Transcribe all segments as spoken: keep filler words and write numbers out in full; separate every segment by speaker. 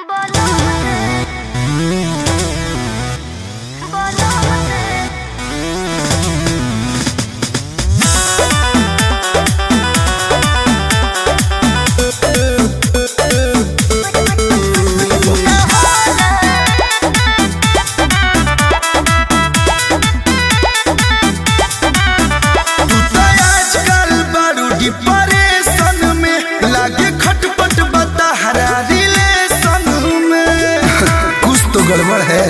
Speaker 1: गड़बड़ है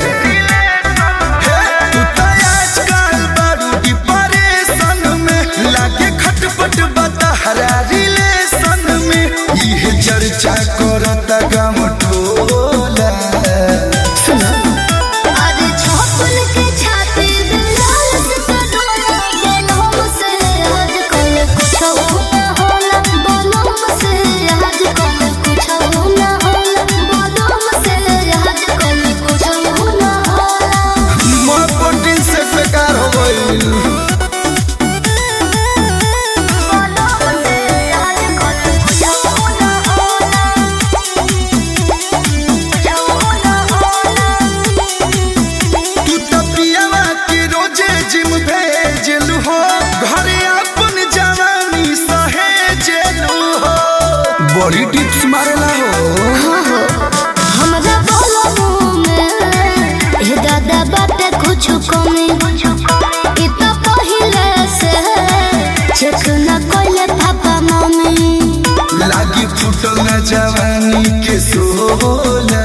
Speaker 1: तू तो आजकल बारू डिप्रेशन में लागे खटपट बता हरा रिलेशन में ये चर्चा करता गाँव टोला बड़ी टिप्स मारेला हो
Speaker 2: हमरा बोलो में ए दादा बाटे कुछ कमी इ तो पहिले से चेक न कोइले पापा मम्मी
Speaker 1: लागी फुटल न जवानी के सोला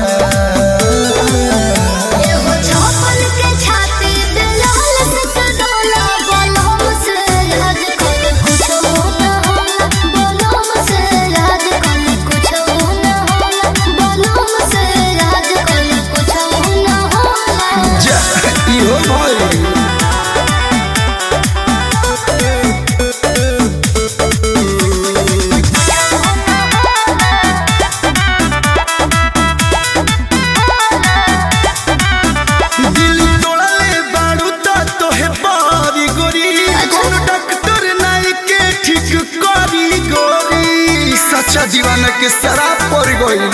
Speaker 1: सच्चा दीवाना के शराब पड़ गई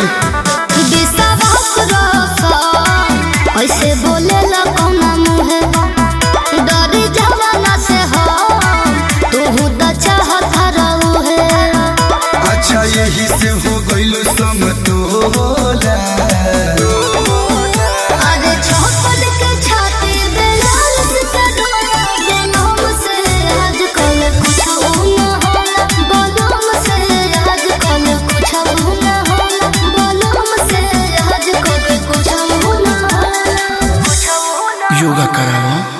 Speaker 2: ऐसे बोले ला कौना मुहे डरी जवाना से हो तू तो चाहत रहू है
Speaker 1: अच्छा यही से हो गइल समतोला
Speaker 2: अरे छोपन के छाती बेलाल से डोला जनम से आज कल कुछ न होला बलम से आज कल कुछ न होला बलम से आज कल कुछ न होला
Speaker 1: योगा करावा।